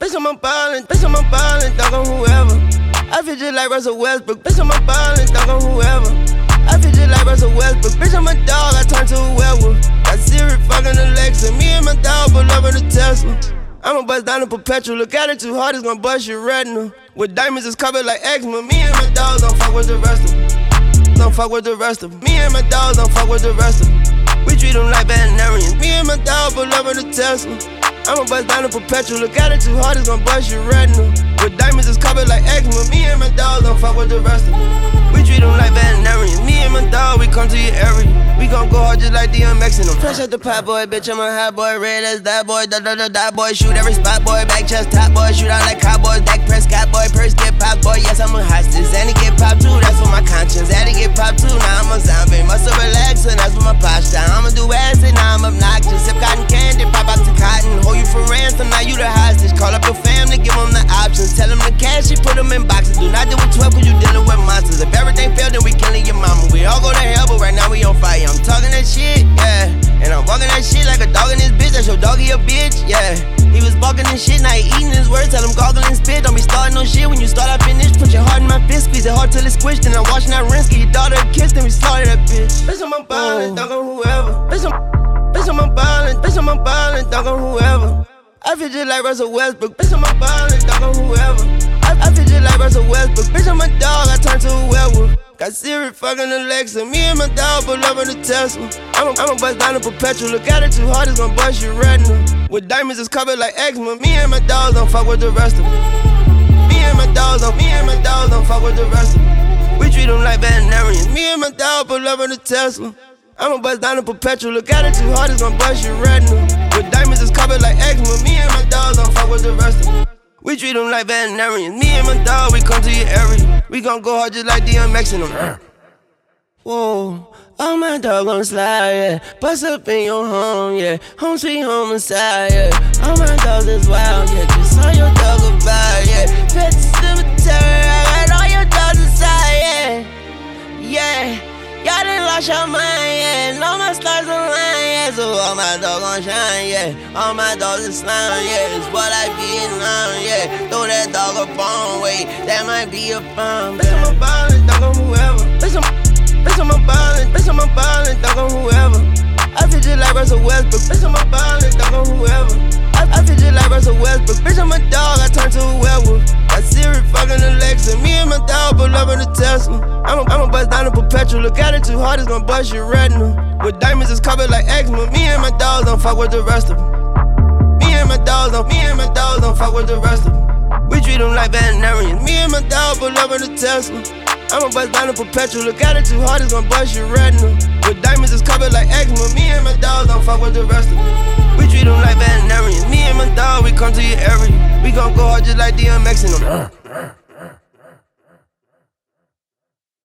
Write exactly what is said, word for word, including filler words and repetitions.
Bitch, I'm a ballin', bitch, I'm a ballin', dog on whoever. I feel just like Russell Westbrook, bitch, I'm a ballin', dog on whoever. I feel just like Russell Westbrook, bitch, I'm a dog, I turned to a werewolf. Got Siri fucking Alexa, me and my dog pull up in the Tesla. I'ma bust down the perpetual, look at it too hard, it's gon' bust your retina. With diamonds, it's covered like eczema. Me and my dogs don't fuck with the rest of them. Don't fuck with the rest of them. Me and my dogs don't fuck with the rest of them. We treat them like veterinarians. Me and my dog pull up in the Tesla. I'ma bust down the perpetual, look at it too hard, it's gon' bust your retina. With diamonds, it's covered like eczema. Me and my dogs don't fuck with the rest of them. We treat them like veterinarians. Me and my dog, we come to your area. We gon' go hard just like D M X in them. Fresh out the pot boy, bitch, I'm a hot boy. Red as that boy, da da da da boy. Shoot every spot boy, back chest top boy. Shoot out like cowboys, Dak Prescott boy. Purse get popped boy, yes I'm a hostage. And it get popped too, that's for my conscience. And it get popped too, now I'm a zombie. Must have relaxed and that's for my posture. I'ma do acid, now I'm obnoxious. Sip cotton candy, pop out the cotton. Hold you for ransom, now you the hostage. Call up your family, give them the options. Tell them the cash, she put them in boxes. Do not deal with twelve cause you dealing with monsters. If everything failed, then we killing your mama. We all go to hell, but right now we on fire. I'm talking that shit, yeah. And I'm walking that shit like a dog in this bitch. That's your doggy a bitch, yeah. He was barking and shit, now he eating his words. Tell him gargle and spit. Don't be starting no shit when you start, I finish. Put your heart in my fist, squeeze it hard till it's squished. And I'm watching that rinse, give your daughter a kiss, then we slaughter that bitch. Bitch, I'm a ballin', dog on whoever. Bitch, I'm, bitch, I'm a ballin', bitch, I'm a ballin', dog on whoever. I feel just like Russell Westbrook, bitch, I'm a ballin', dog on whoever. I, I feel just like Russell Westbrook, bitch, I'm a dog, I turned to a werewolf. Got Siri fucking Alexa, me and my dog pull up in the Tesla. I'ma, I'ma bust down the perpetual, look at it too hard, it's gon' bust your retina. With diamonds, it's covered like eczema. Me and my dogs don't fuck with the rest of them. Me and my dogs don't, me and my dogs don't fuck with the rest of them. We treat them like veterinarians. Me and my dog pull up in the Tesla. I'ma bust down the perpetual, look at it too hard, it's gon' bust your retina. With diamonds, it's covered like eczema. Me and my dogs don't fuck with the rest of them. We treat them like veterinarians. Me and my dog, we come to your area. We gon' go hard just like D M X in them. Whoa, all my dog gon' slide, yeah. Bust up in your home, yeah. Home sweet home inside, yeah. All my dogs is wild, yeah. Just on your dog goodbye, yeah. Pet the cemetery, I got all your dogs inside, yeah. Yeah, y'all done lost your mind, yeah. And all my stars align, yeah. So all my dogs gon' shine, yeah. All my dogs is slime, yeah. It's what I be in on, yeah. Throw that dog a bone, wait, that might be a bomb. Bitch, I'm a ballin', dog on whoever. Bitch, I'm, bitch, I'm a ballin', bitch, I'm a ballin', dog on whoever. I feel just like Russell Westbrook, bitch, I'm a ballin', dog on whoever. I, I feel just like Russell Westbrook, bitch, I'm a dog, I turned to a werewolf. Got Siri fucking Alexa, me and my dog pull up in the Tesla. I'ma, I'ma bust down the perpetual, look at it too hard, it's gon' bust your retina. With diamonds, it's covered like eczema. Me and my dogs don't fuck with the rest of them. Me and my dogs don't, me and my dogs don't fuck with the rest of them. We treat them like veterinarians. Me and my dog pull up in the Tesla. I'ma bust down the perpetual, look at it too hard, it's gon' bust your retina. With diamonds, it's covered like eczema. Me and my dogs don't fuck with the rest of them. We treat them like veterinarians. Me and my dog, we come to your area. We gon' go hard just like D M X in them.